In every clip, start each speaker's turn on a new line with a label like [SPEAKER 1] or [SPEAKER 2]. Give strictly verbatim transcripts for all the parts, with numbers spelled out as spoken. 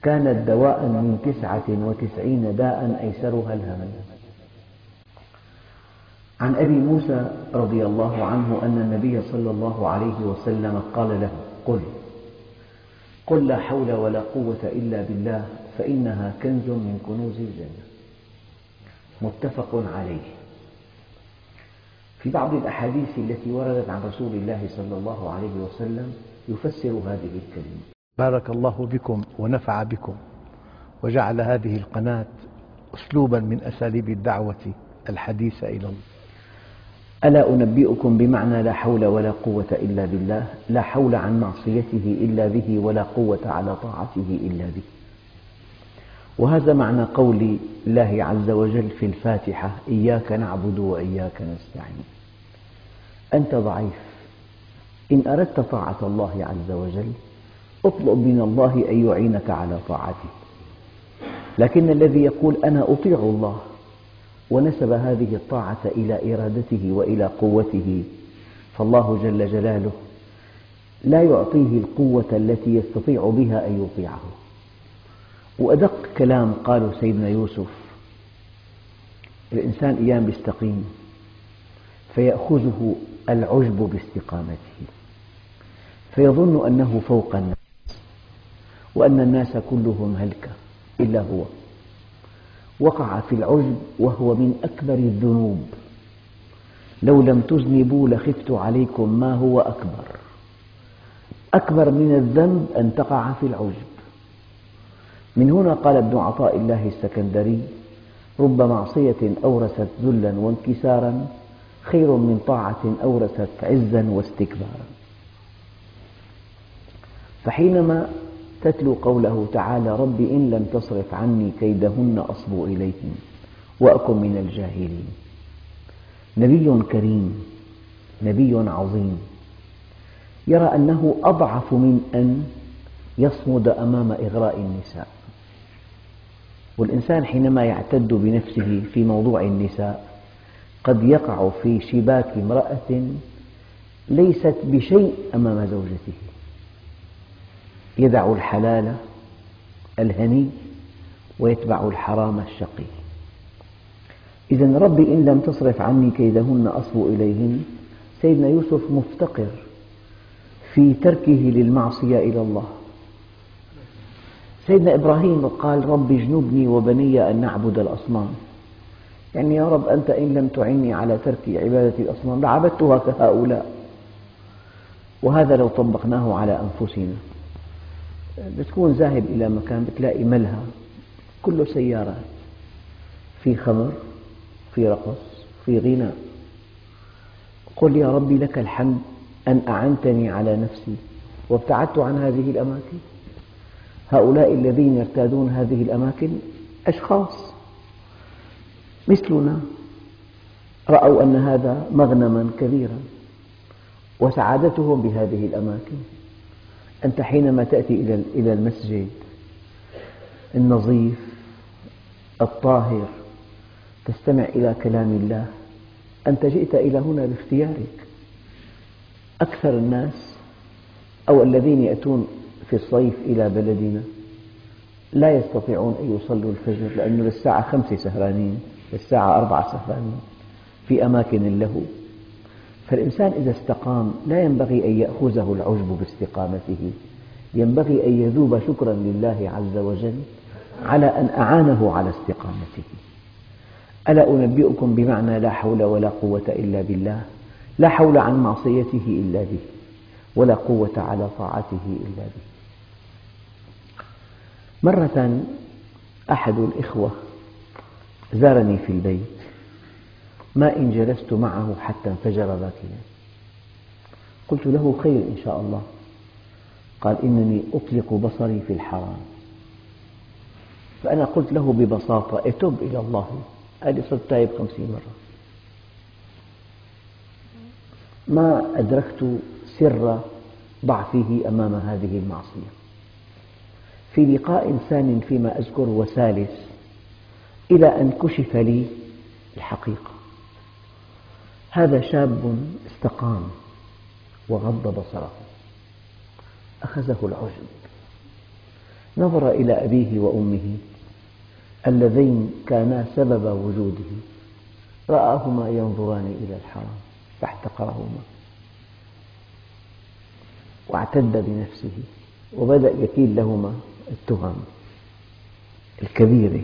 [SPEAKER 1] كانت دواء من تسعة وتسعين داء أيسرها الهم. عن أبي موسى رضي الله عنه أن النبي صلى الله عليه وسلم قال له: قل قل لا حول ولا قوة إلا بالله فإنها كنز من كنوز الجنة. متفق عليه. في بعض الأحاديث التي وردت عن رسول الله صلى الله عليه وسلم يفسر هذه الكلمة.
[SPEAKER 2] بارك الله بكم ونفع بكم، وجعل هذه القناة أسلوبا من أساليب الدعوة الحديثة إلى الله.
[SPEAKER 1] ألا أنبئكم بمعنى لا حول ولا قوة إلا بالله؟ لا حول عن معصيته إلا به، ولا قوة على طاعته إلا به. وهذا معنى قول الله عز وجل في الفاتحة: إياك نعبد وإياك نستعين. أنت ضعيف، إن أردت طاعة الله عز وجل اطلب من الله أن يعينك على طاعته. لكن الذي يقول أنا أطيع الله ونسب هذه الطاعة إلى إرادته وإلى قوته، فالله جل جلاله لا يعطيه القوة التي يستطيع بها أن يطيعه. وأدق كلام قاله سيدنا يوسف: الإنسان أيام يستقيم فيأخذه العجب باستقامته، فيظن أنه فوق الناس وأن الناس كلهم هلكة إلا هو. وقع في العجب وهو من أكبر الذنوب. لو لم تذنبوا لخفت عليكم ما هو أكبر. أكبر من الذنب أن تقع في العجب. من هنا قال ابن عطاء الله السكندري: رب معصية أورثت ذلا وانكسارا خير من طاعة أورثت عزا واستكبارا. فحينما تتلو قوله تعالى: رب إن لم تصرف عني كيدهن أصب إليهن وأكن من الجاهلين. نبي كريم، نبي عظيم، يرى أنه أضعف من أن يصمد أمام إغراء النساء. والإنسان حينما يعتد بنفسه في موضوع النساء قد يقع في شباك امرأة ليست بشيء أمام زوجته، يدع الحلال الهني ويتبع الحرام الشقي. إذن ربي إن لم تصرف عني كيدهن أصب إليهن. سيدنا يوسف مفتقر في تركه للمعصية إلى الله. سيدنا إبراهيم قال: رب اجنبني وبني أن نعبد الأصنام. يعني يا رب أنت إن لم تعني على ترك عبادة الأصنام لعبدتها كهؤلاء. وهذا لو طبقناه على أنفسنا، بتكون ذاهب إلى مكان بتلاقي ملهى كله سيارات، في خمر، في رقص، في غنى. قل يا ربي لك الحمد أن أعنتني على نفسي وابتعدت عن هذه الأماكن. هؤلاء الذين يرتادون هذه الأماكن أشخاص مثلنا، رأوا أن هذا مغنما كبيرا وسعادتهم بهذه الأماكن. أنت حينما تأتي إلى المسجد النظيف الطاهر تستمع إلى كلام الله، أنت جئت إلى هنا باختيارك. أكثر الناس أو الذين يأتون في الصيف إلى بلدنا لا يستطيعون أن يصلوا الفجر، لأنه للساعة خمسة سهرانين، للساعة أربعة سهرانين في أماكن اللهو. فالإنسان إذا استقام لا ينبغي أن يأخذه العجب باستقامته، ينبغي أن يذوب شكرا لله عز وجل على أن أعانه على استقامته. ألا أنبئكم بمعنى لا حول ولا قوة إلا بالله؟ لا حول عن معصيته إلا به، ولا قوة على طاعته إلا به. مرة أحد الإخوة زارني في البيت، ما إن جلست معه حتى انفجر باكيا. قلت له: خير إن شاء الله. قال: إنني أطلق بصري في الحرام. فأنا قلت له ببساطة: اتب إلى الله. قال لي: صرت تائب خمسين مرة. ما أدركت سر ضعفه أمام هذه المعصية. في لقاء ثان فيما أذكر وثالث إلى أن كشف لي الحقيقة. هذا شاب استقام وغض بصره، أخذه العجب. نظر إلى أبيه وأمه اللذين كانا سبب وجوده، رآهما ينظران إلى الحرام فاحتقرهما واعتد بنفسه وبدأ يكيل لهما التهم الكبيرة.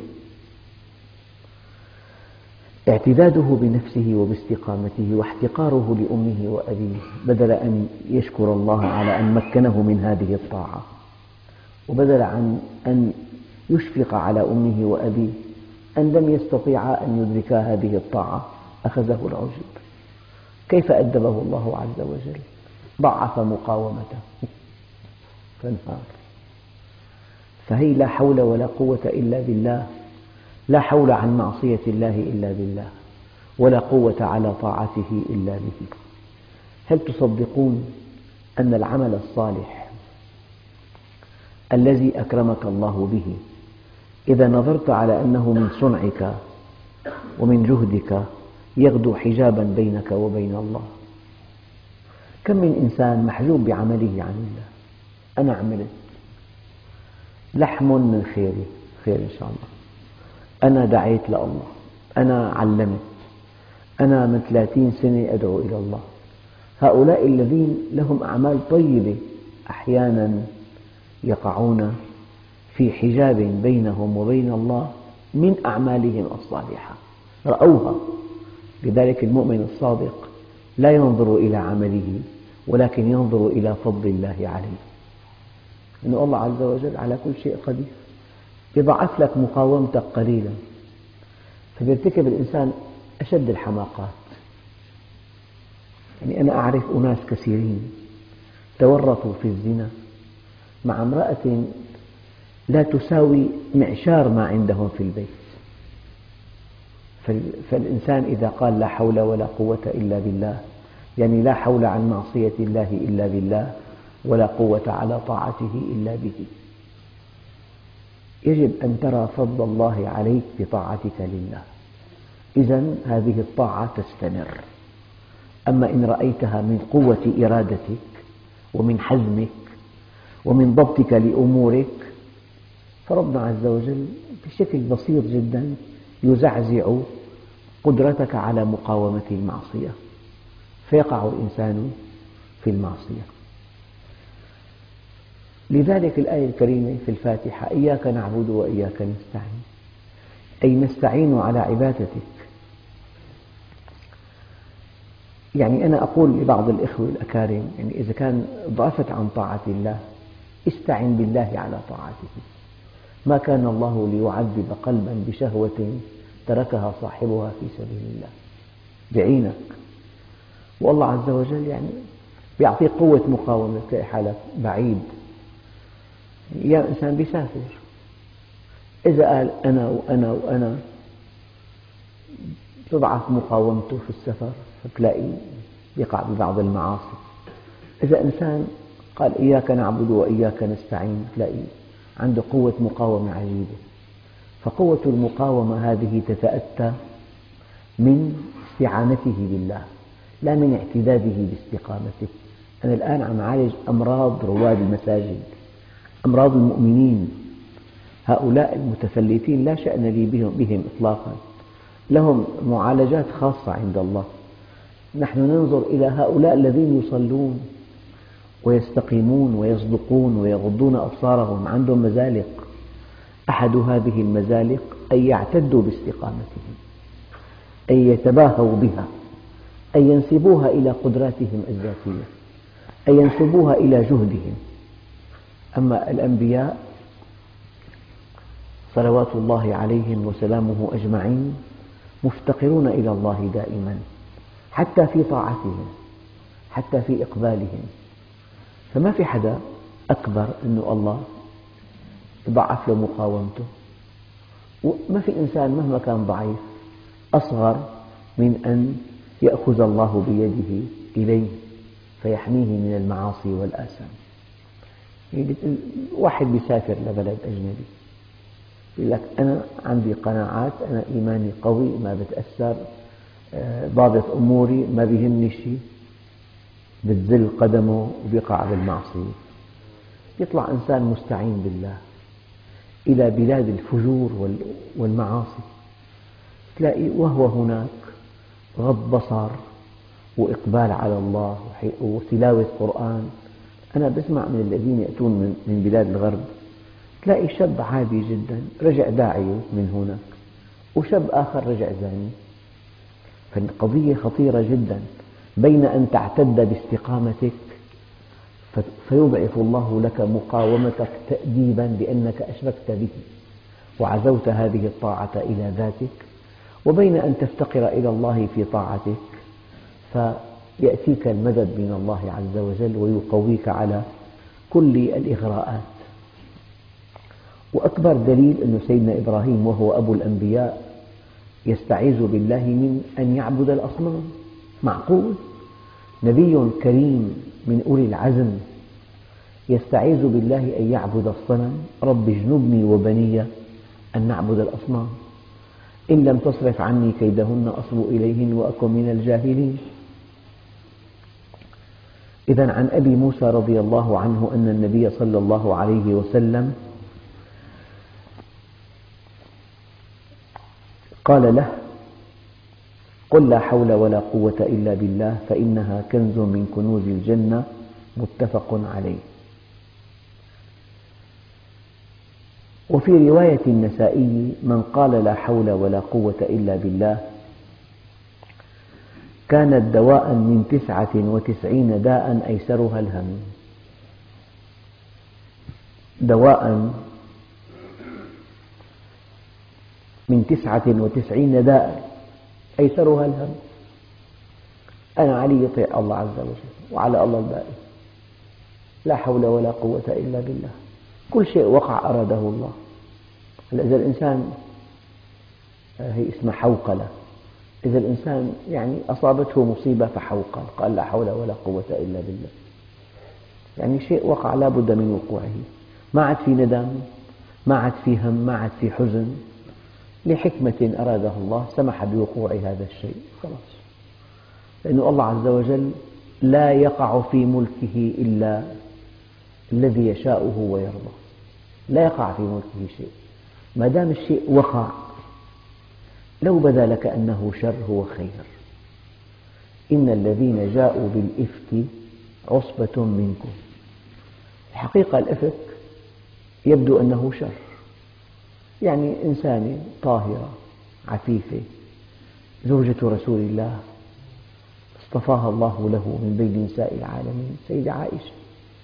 [SPEAKER 1] اعتداده بنفسه وباستقامته واحتقاره لأمه وأبيه، بدل أن يشكر الله على أن مكنه من هذه الطاعة، وبدل عن أن يشفق على أمه وأبيه أن لم يستطيعا أن يدركا هذه الطاعة، أخذه العجب. كيف أدبه الله عز وجل؟ ضعف مقاومته فانهار. فهي لا حول ولا قوة إلا بالله، لا حول عن معصية الله إلا بالله، ولا قوة على طاعته إلا به. هل تصدقون أن العمل الصالح الذي أكرمك الله به إذا نظرت على أنه من صنعك ومن جهدك يغدو حجابا بينك وبين الله؟ كم من إنسان محجوب بعمله عن الله. أنا عملت لحم من خيري، خير إن شاء الله. أنا دعيت لله، أنا علمت، أنا من ثلاثين سنة أدعو إلى الله. هؤلاء الذين لهم أعمال طيبة أحيانا يقعون في حجاب بينهم وبين الله من أعمالهم الصالحة، رأوها. لذلك المؤمن الصادق لا ينظر إلى عمله ولكن ينظر إلى فضل الله عليه، إن الله عز وجل على كل شيء قدير. يضعف لك مقاومتك قليلا فيرتكب الإنسان أشد الحماقات. يعني أنا أعرف أناس كثيرين تورطوا في الزنا مع امرأة لا تساوي معشار ما عندهم في البيت. فالإنسان إذا قال لا حول ولا قوة إلا بالله، يعني لا حول عن معصية الله إلا بالله، ولا قوة على طاعته إلا به. يجب أن ترى فضل الله عليك بطاعتك لله، إذن هذه الطاعة تستمر. أما إن رأيتها من قوة إرادتك ومن حزمك ومن ضبطك لأمورك، فربنا عز وجل بشكل بسيط جدا يزعزع قدرتك على مقاومة المعصية، فيقع الإنسان في المعصية. لذلك الآية الكريمة في الفاتحة: إياك نعبد وإياك نستعين، أي نستعين على عبادتك. يعني أنا أقول لبعض الإخوة الأكارم، يعني إذا كان ضعفت عن طاعة الله استعن بالله على طاعته. ما كان الله ليعذب قلبا بشهوة تركها صاحبها في سبيل الله، بعينك. والله عز وجل يعني بيعطيك قوة مقاومة. تلاقي حالك بعيد، يا إنسان بيسافر، إذا قال أنا وأنا وأنا تضعف مقاومته في السفر، فتلاقي يقع ببعض المعاصي. إذا إنسان قال إياك نعبد وإياك نستعين، تلاقي عنده قوة مقاومة عجيبة. فقوة المقاومة هذه تتأتى من استعانته بالله، لا من اعتداده باستقامته. أنا الآن عم أعالج أمراض رواد المساجد، أمراض المؤمنين. هؤلاء المتفلتين لا شأن لي بهم, بهم إطلاقا، لهم معالجات خاصة عند الله. نحن ننظر إلى هؤلاء الذين يصلون ويستقيمون ويصدقون ويغضون أبصارهم، عندهم مزالق. أحد هذه المزالق أن يعتدوا باستقامتهم، أن يتباهوا بها، أن ينسبوها إلى قدراتهم الذاتية، أن ينسبوها إلى جهدهم. أما الأنبياء صلوات الله عليهم وسلامه أجمعين مفتقرون إلى الله دائما، حتى في طاعتهم، حتى في إقبالهم. فما في حدا أكبر أن الله يضعف له مقاومته، وما في إنسان مهما كان ضعيف أصغر من أن يأخذ الله بيده إليه فيحميه من المعاصي والآثام. واحد بيسافر لبلد أجنبي يقول لك أنا عندي قناعات، أنا إيماني قوي، ما بتأثر، ضابط أموري، ما بيهمني شيء. بتزل قدمه وبيقع بالمعصية. يطلع إنسان مستعين بالله، إلى بلاد الفجور والمعاصي، تلاقي وهو هناك غض بصر وإقبال على الله وتلاوة قرآن. أنا بسمع من الذين يأتون من بلاد الغرب، تلاقي شاب عادي جدا رجع داعية من هناك، وشاب آخر رجع زاني. فالقضية خطيرة جدا، بين أن تعتد باستقامتك فيضعف الله لك مقاومتك تأديبا بأنك أشركت به وعزوت هذه الطاعة إلى ذاتك، وبين أن تفتقر إلى الله في طاعتك فيأتيك المدد من الله عز وجل ويقويك على كل الإغراءات. وأكبر دليل أن سيدنا إبراهيم وهو أبو الأنبياء يستعيذ بالله من أن يعبد الأصنام. معقول نبي كريم من أولي العزم يستعيذ بالله أن يعبد الصنم؟ رب اجنبني وبني أن نعبد الأصنام، إن لم تصرف عني كيدهن أصب إليهن وأكن من الجاهلين. إذن عن أبي موسى رضي الله عنه أن النبي صلى الله عليه وسلم قال له: قل لا حول ولا قوة إلا بالله فإنها كنز من كنوز الجنة، متفق عليه. وفي رواية النسائي: من قال لا حول ولا قوة إلا بالله كانت دواء من تسعة وتسعين داء أيسرها الهم. دواء من تسعة وتسعين داء أيسرها الهم. أنا علي يطيع الله عز وجل وعلى الله الباقي، لا حول ولا قوة إلا بالله. كل شيء وقع أراده الله. إذا الإنسان، هي اسمها حوقلة، إذا الإنسان يعني أصابته مصيبة فحوقل، قال لا حول ولا قوة إلا بالله، يعني شيء وقع لا بد من وقوعه، ما عاد في ندم، ما عاد في هم، ما عاد في حزن، لحكمة أرادها الله سمح بوقوع هذا الشيء، خلاص. لأن الله عز وجل لا يقع في ملكه إلا الذي يشاءه ويرضى، لا يقع في ملكه شيء. ما دام الشيء وقع، لو بدا لك أنه شر هو خير. إن الذين جاءوا بالإفك عصبة منكم. الحقيقة الإفك يبدو أنه شر، يعني إنسانة طاهرة عفيفة زوجة رسول الله اصطفاها الله له من بين نساء العالمين سيدة عائشة،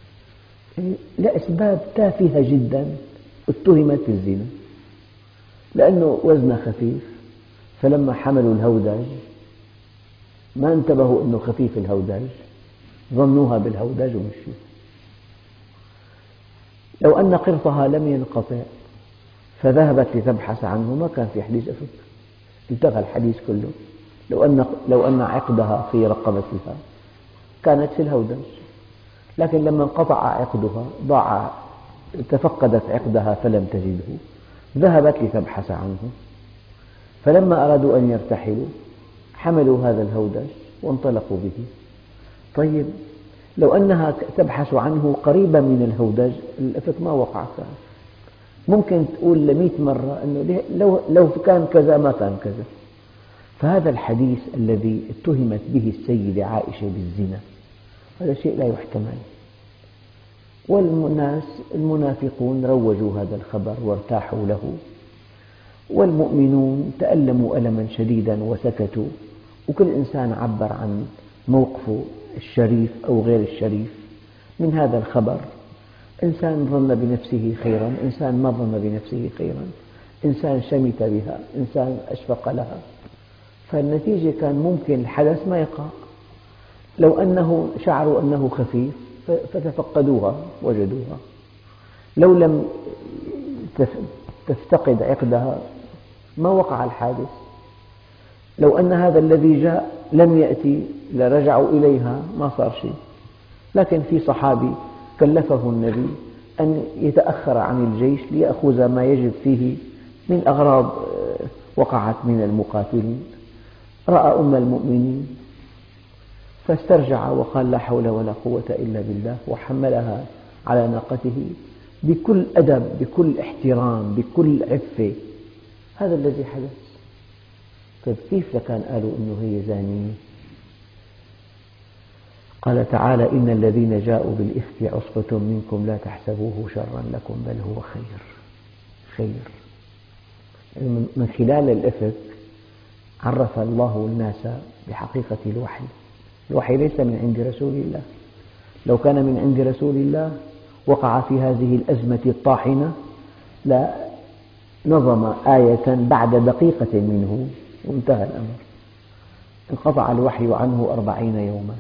[SPEAKER 1] لأسباب تافهة جدا اتهمت بالزنا، لأنه وزنها خفيف، فلما حملوا الهودج ما انتبهوا أنه خفيف الهودج، ظنوها بالهودج ومشوا. لو أن قرطها لم ينقطع فذهبت لتبحث عنه ما كان في حديث إفك، انتهى الحديث كله. لو أن لو أن عقدها في رقبتها كانت في الهودج، لكن لما انقطع عقدها ضاع، تفقدت عقدها فلم تجده، ذهبت لتبحث عنه، فلما أرادوا أن يرتحلوا حملوا هذا الهودج وانطلقوا به. طيب لو أنها تبحث عنه قريبا من الهودج الإفك ما وقع كان. ممكن تقول لمئة مرة أنه لو لو كان كذا ما كان كذا. فهذا الحديث الذي اتهمت به السيدة عائشة بالزنا هذا شيء لا يحتمل. والناس المنافقون روجوا هذا الخبر وارتاحوا له، والمؤمنون تألموا ألما شديدا وسكتوا، وكل إنسان عبر عن موقفه الشريف أو غير الشريف من هذا الخبر. إنسان ظن بنفسه خيرا، إنسان ما ظن بنفسه خيرا، إنسان شمت بها، إنسان أشفق لها. فالنتيجة كان ممكن الحدث ما يقع، لو أنه شعروا أنه خفيف فتفقدوها وجدوها، لو لم تفتقد عقدها ما وقع الحادث، لو أن هذا الذي جاء لم يأتي لرجعوا إليها ما صار شيء. لكن في صحابي كلفه النبي أن يتأخر عن الجيش ليأخذ ما يجب فيه من أغراض وقعت من المقاتلين، رأى أم المؤمنين فاسترجع وقال لا حول ولا قوة إلا بالله، وحملها على ناقته بكل أدب، بكل احترام، بكل عفة. هذا الذي حدث. طيب كيف لكان قالوا إنه هي زانية؟ قال تعالى: إن الذين جاءوا بالإفك عصبة منكم لا تحسبوه شرا لكم بل هو خير. خير يعني من خلال الإفك عرف الله الناس بحقيقة الوحي. الوحي ليس من عند رسول الله. لو كان من عند رسول الله وقع في هذه الأزمة الطاحنة لا نظم آية بعد دقيقة منه وانتهى الأمر. انقطع الوحي عنه أربعين يوما.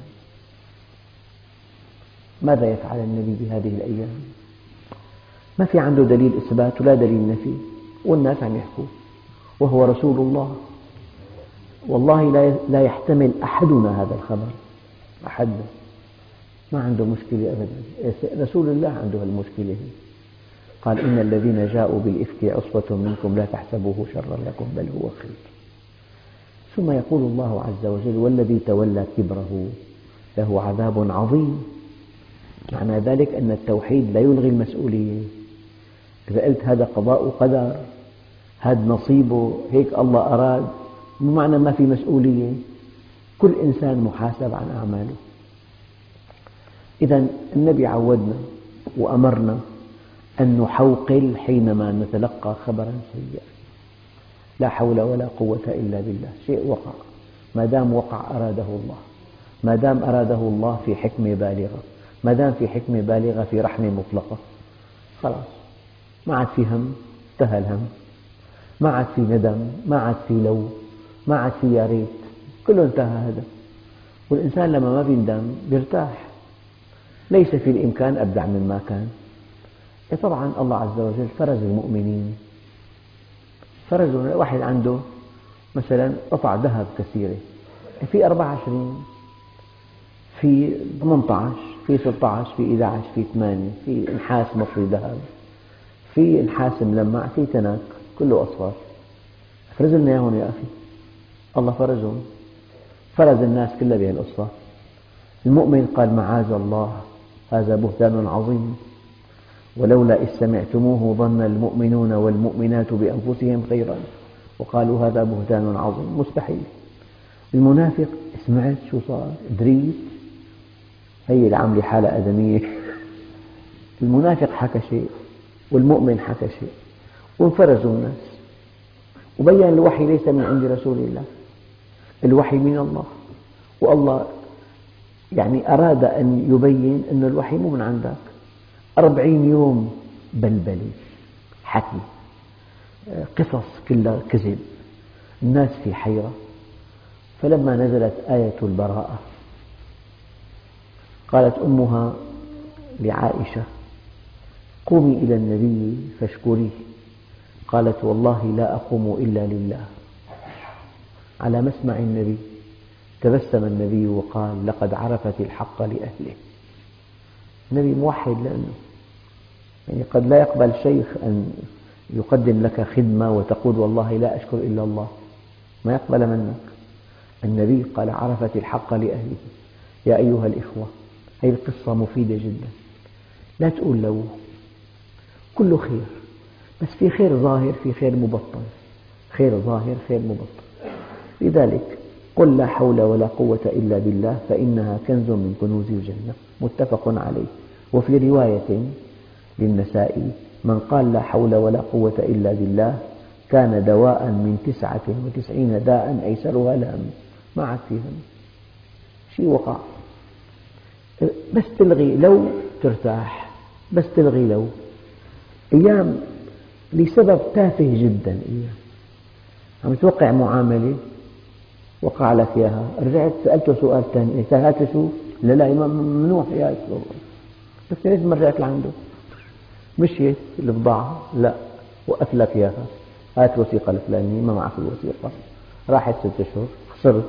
[SPEAKER 1] ماذا يفعل النبي بهذه الأيام؟ ما في عنده دليل إثبات ولا دليل نفي، والناس عم يحكوا وهو رسول الله. والله لا يحتمل أحدنا هذا الخبر، أحد ما عنده مشكلة أبدا. رسول الله عنده المشكلة. قال: إن الذين جاءوا بالإفك عصبة منكم لا تحسبوه شرا لكم بل هو خير. ثم يقول الله عز وجل: والذي تولى كبره له عذاب عظيم. معنى ذلك أن التوحيد لا يلغي المسؤولية. إذا قلت هذا قضاء وقدر، هذا نصيبه، هيك الله أراد، مو معنى ما في مسؤولية. كل إنسان محاسب عن أعماله. إذا النبي عودنا وأمرنا أن نحوقل حينما نتلقى خبرا سيئا. لا حول ولا قوة إلا بالله. شيء وقع، ما دام وقع أراده الله، ما دام أراده الله في حكمة بالغة، ما دام في حكمة بالغة في رحمة مطلقة، خلاص ما عاد في هم، انتهى الهم. ما عاد في ندم، ما عاد في لو، ما عاد في يا ريت، كله انتهى هذا. والإنسان لما ما بيندم بيرتاح. ليس في الإمكان أبدع مما كان. طبعا الله عز وجل فرز المؤمنين. فرز واحد عنده مثلا قطع ذهب كثيرة، في أربعة وعشرين، في ثمانية عشر، في ستة عشر، في أحد عشر، في ثمانية، في نحاس مصري ذهب، في نحاس ملمع، في تنك، كله أصفار. فرز لنا إياهم يا أخي. الله فرزهم، فرز الناس كلها بهالقصة. المؤمن قال: معاذ الله، هذا بهتان عظيم، ولولا إذ سمعتموه ظن المؤمنون والمؤمنات بأنفسهم خيرا وقالوا هذا بهتان عظيم. مستحيل. المنافق: سمعت شو صار، دريت، هي العاملة حالة آدمية. المنافق حكى شيء والمؤمن حكى شيء، وانفرزوا الناس. وبين الوحي ليس من عند رسول الله، الوحي من الله. والله يعني أراد أن يبين أن الوحي مو من عندك. أربعين يوم بلبلة، حكي، قصص كلها كذب، الناس في حيرة. فلما نزلت آية البراءة قالت أمها لعائشة: قومي إلى النبي فاشكريه. قالت: والله لا أقوم إلا لله. على مسمع النبي تبسم النبي وقال: لقد عرفت الحق لأهله. النبي موحد، لأنه يعني قد لا يقبل شيخ أن يقدم لك خدمة وتقول والله لا أشكر إلا الله، ما يقبل منك. النبي قال: عرفت الحق لأهله. يا أيها الإخوة، هذه القصة مفيدة جدا. لا تقول لو، كله خير، بس في خير ظاهر، في خير مبطن، خير ظاهر، خير مبطن. لذلك قل لا حول ولا قوة إلا بالله فإنها كنز من كنوز الجنة. متفق عليه. وفي رواية للنسائي: من قال لا حول ولا قوة إلا بالله كان دواء من تسعة وتسعين داء أيسرها الهم. ما عاد في هم، شيء وقع. بس تلغي لو ترتاح، بس تلغي لو. أيام لسبب تافه جدا، أيام عم توقع معاملة وقع لك إياها، رجعت سألته سؤال ثاني: هات شو؟ لا لا ممنوع يا أخي، بس ليش ما رجعت لعنده؟ مشيت البضاعة، لا وقف لك إياها، هات الوثيقة الفلانية، ما معك الوثيقة، راحت ست أشهر، خسرت.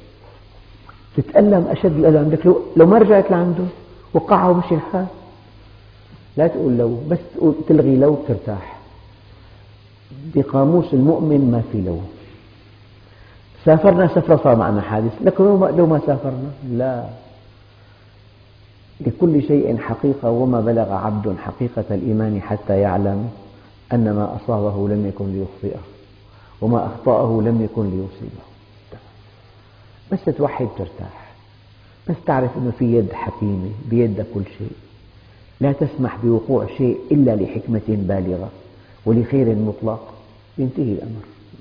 [SPEAKER 1] تتألم أشد الألم. لك لو, لو ما رجعت لعنده وقعها ومشي الحال. لا تقول لو، بس تلغي لو ترتاح. بقاموس المؤمن ما في لو. سافرنا سفرة صار معنا حادث، لكن لو ما سافرنا لا. لكل شيء حقيقة، وما بلغ عبد حقيقة الإيمان حتى يعلم أن ما أصابه لم يكن ليخطئه وما أخطأه لم يكن ليصيبه. بس توحد ترتاح، بس تعرف أنه في يد حكيمة بيدها كل شيء، لا تسمح بوقوع شيء إلا لحكمة بالغة ولخير مطلق، ينتهي الأمر.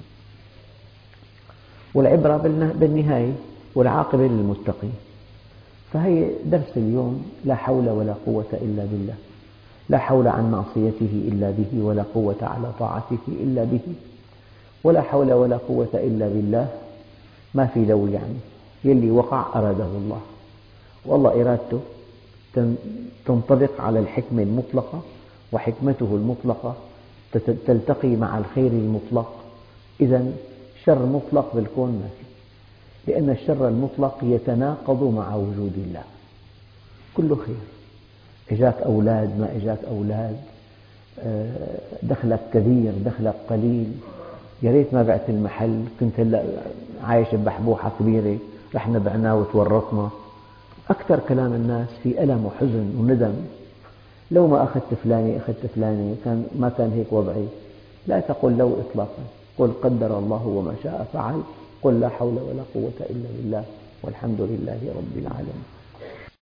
[SPEAKER 1] والعبرة بالنهاية، والعاقبة للمتقين. فهي درس اليوم: لا حول ولا قوة إلا بالله، لا حول عن معصيته إلا به، ولا قوة على طاعته إلا به. ولا حول ولا قوة إلا بالله ما في لو، يعني يلي وقع أراده الله، والله إرادته تنطبق على الحكمة المطلقة، وحكمته المطلقة تلتقي مع الخير المطلق. إذن شر مطلق بالكون ما في، لأن الشر المطلق يتناقض مع وجود الله. كله خير، إجاك أولاد ما إجاك أولاد، دخلك كبير دخلك قليل، يا ريت ما بعت المحل، كنت هلا عايش ببحبوحة كبيرة، رحنا بعناه وتورطنا. أكثر كلام الناس في ألم وحزن وندم: لو ما أخذت فلاني أخذت فلاني كان ما كان هيك وضعي. لا تقل لو إطلاقا، قل قدر الله وما شاء فعل، قل لا حول ولا قوة إلا بالله، والحمد لله رب العالمين.